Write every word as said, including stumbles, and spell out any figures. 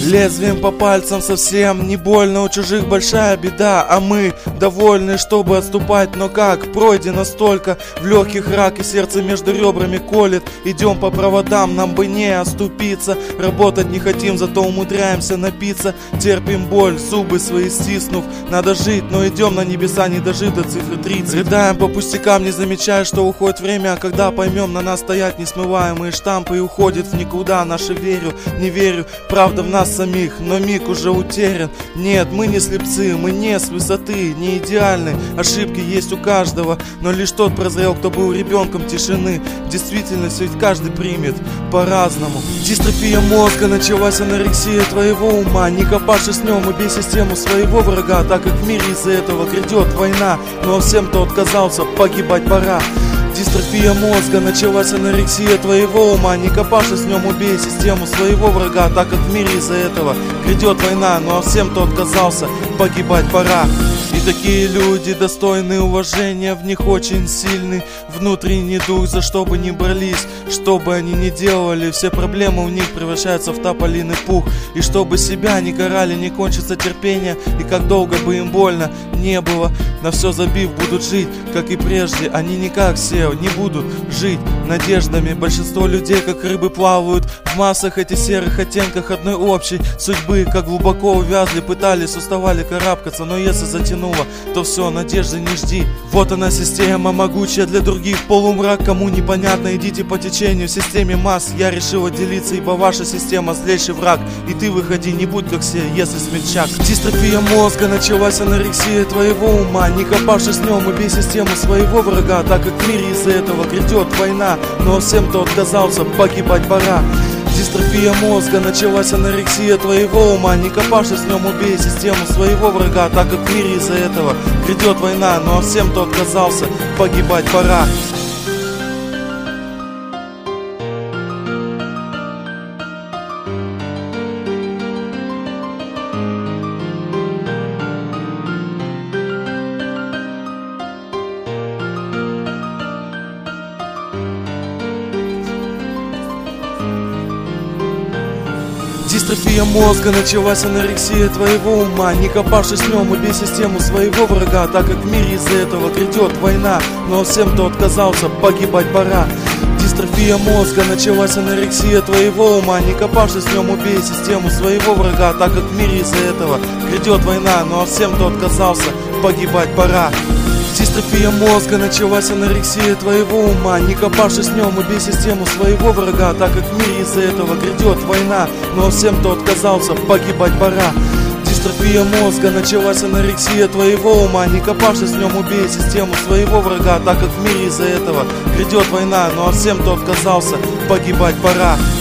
Лезвием по пальцам совсем не больно, у чужих большая беда, а мы довольны, чтобы отступать, но как? Пройдено столько, в легких рак и сердце между ребрами колет. Идем по проводам, нам бы не оступиться, работать не хотим, зато умудряемся напиться. Терпим боль, зубы свои стиснув, надо жить, но идем на небеса, не дожив до цифры тридцать. Рыдаем по пустякам, не замечая, что уходит время, а когда поймем, на нас стоят несмываемые штампы и уходит в никуда наше верю, не верю, правда в нас самих, но миг уже утерян. Нет, мы не слепцы, мы не с высоты, не идеальны, ошибки есть у каждого, но лишь тот прозрел, кто был ребенком тишины. Действительность ведь каждый примет по-разному. Дистрофия мозга, началась анорексия твоего ума. Не копавшись в нем, убей систему своего врага, так как в мире из-за этого грядет война, но всем, кто отказался, погибать пора. Дистрофия мозга, началась анорексия твоего ума. Не копавшись в нем, убей систему своего врага, так как в мире из-за этого грядет война, ну а всем, кто отказался, погибать пора. И такие люди достойны уважения, в них очень сильный внутренний дух. За что бы ни брались, что бы они ни делали, все проблемы у них превращаются в тополиный пух. И чтобы себя не карали, не кончится терпение, и как долго бы им больно не было, на все забив будут жить, как и прежде. Они не как все, не будут жить надеждами. Большинство людей, как рыбы, плавают в массах, эти серых оттенках одной общей судьбы. Как глубоко увязли, пытались, уставали карабкаться, но если затянуло, то все, надежды не жди. Вот она система могучая для других, полумрак кому непонятно, идите по течению в системе масс. Я решил отделиться, ибо ваша система злейший враг, и ты выходи, не будь как все, если смельчак. Дистрофия мозга, началась анорексия твоего ума. Не копавшись в нем, убей систему своего врага, так как в мире из-за этого грядет война, но всем, кто отказался, погибать пора. Дистрофия мозга, началась анорексия твоего ума. Не копавшись в нем, убей систему своего врага, так как в мире из-за этого грядет война, ну а всем, кто отказался, погибать пора. Дистрофия мозга, началась анорексия твоего ума. Не копавшись в нем, убей систему своего врага, так как в мире из-за этого грядет война, но всем, кто отказался, погибать пора. Дистрофия мозга, началась анорексия твоего ума. Не копавшись в нем, убей систему своего врага, так как в мире из-за этого грядет война, но всем, кто отказался, погибать пора. Дистрофия мозга, началась анорексия твоего ума. Не копавшись в нем, убей систему своего врага, так как в мире из-за этого грядет война, но всем, кто отказался, погибать пора. Дистрофия мозга, началась анорексия твоего ума. Не копавшись в нем, убей систему своего врага, так как в мире из-за этого грядет война, но всем, кто отказался, погибать пора.